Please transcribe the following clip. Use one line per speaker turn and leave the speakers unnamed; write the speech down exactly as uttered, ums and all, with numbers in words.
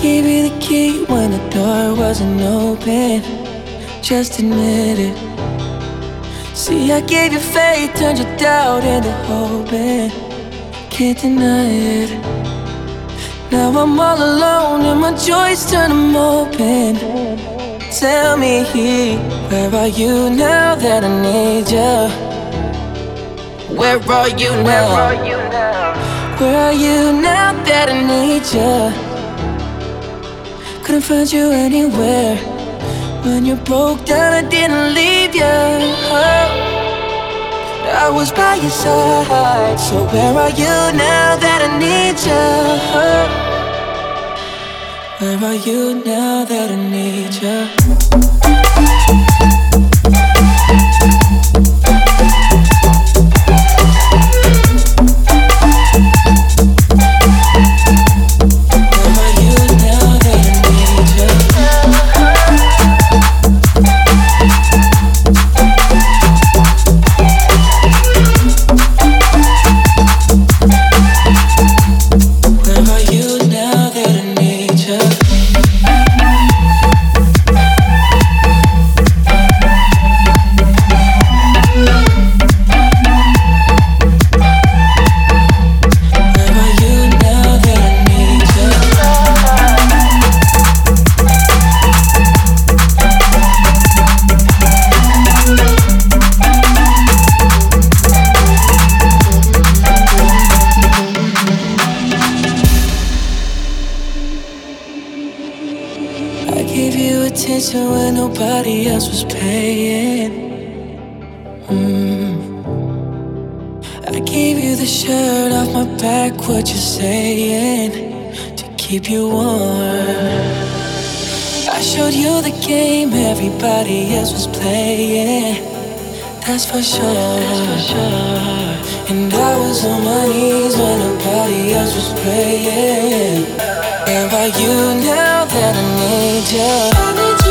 gave you the key when the door wasn't open. Just admit it. See, I gave you faith, turned your doubt into hope, and can't deny it. Now I'm all alone and my joys turn them open. Tell me, where are you now that I need you? Where are you now? Where are you now that I need you? Couldn't find you anywhere. When you broke down, I didn't leave you. I was by your side. So where are you now that I need you? Where are you now that I need you? Attention when nobody else was paying. mm. I gave you the shirt off my back, what you saying, to keep you warm. I showed you the game everybody else was playing. That's for sure, that's for sure. And I was on my knees when nobody else was praying. Where are you now that I need you? I need you.